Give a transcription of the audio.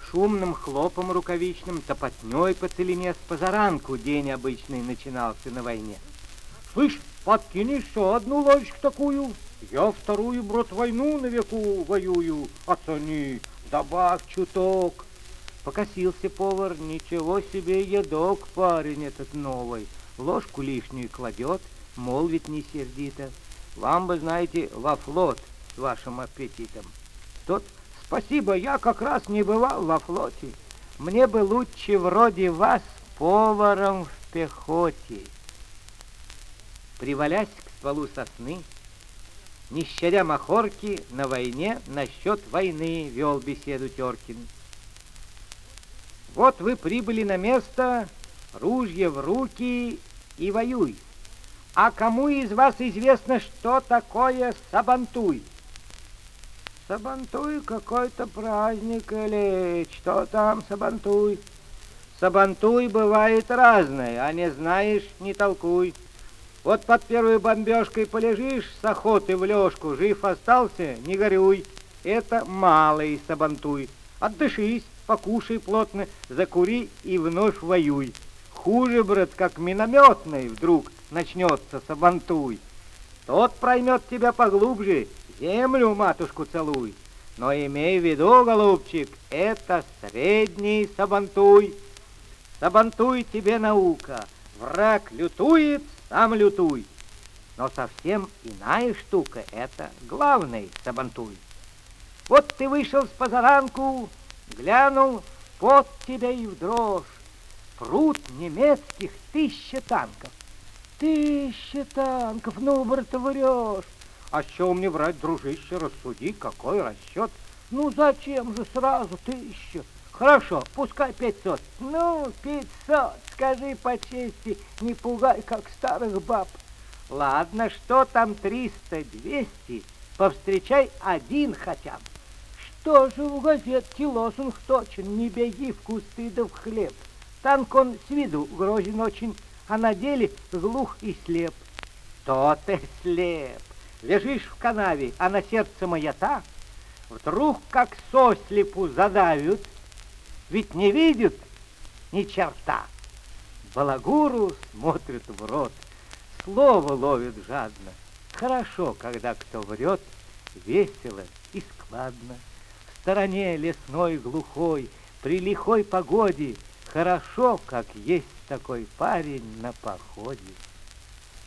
Шумным хлопом рукавичным, топотней по целине с позаранку день обычный начинался на войне. Слышь, подкинь еще одну ложечку такую. Я вторую, брат, войну на веку воюю. Оцени, добавь чуток. Покосился повар, ничего себе едок парень этот новый. Ложку лишнюю кладет, молвит не сердито. Вам бы, знаете, во флот с вашим аппетитом. Тот: спасибо, я как раз не бывал во флоте. Мне бы лучше вроде вас поваром в пехоте. Привалясь к стволу сосны, не щадя махорки, на войне насчет войны вел беседу Теркин. Вот вы прибыли на место, ружье в руки и воюй. А кому из вас известно, что такое сабантуй? Сабантуй какой-то праздник или что там сабантуй? Сабантуй бывает разное, а не знаешь, не толкуй. Вот под первой бомбежкой полежишь с охоты в лёжку, жив остался, не горюй. Это малый сабантуй. Отдышись, покушай плотно, закури и вновь воюй. Хуже, брат, как минометный вдруг начнется сабантуй. Тот проймет тебя поглубже, землю, матушку, целуй. Но имей в виду, голубчик, это средний сабантуй. Сабантуй тебе наука, враг лютует, сам лютуй. Но совсем иная штука — это главный сабантуй. Вот ты вышел с позаранку, глянул, в пот тебя и в дрожь. Пруд немецких 1000 танков. 1000 танков, ну, брат, врешь. А с чего мне врать, дружище, рассуди, какой расчет? Ну, зачем же сразу 1000? Хорошо, пускай 500. Ну, 500, скажи по чести, не пугай, как старых баб. Ладно, что там 300, 200, повстречай один хотя бы. Что же в газетке лозунг точен, не беги в кусты да в хлеб. Танк он с виду грозен очень, а на деле глух и слеп. То ты слеп. Лежишь в канаве, а на сердце маята. Вдруг как сослепу задавят, ведь не видят ни черта. Балагуру смотрит в рот, слово ловит жадно. Хорошо, когда кто врет, весело и складно. В стороне лесной глухой, при лихой погоде, хорошо, как есть такой парень на походе.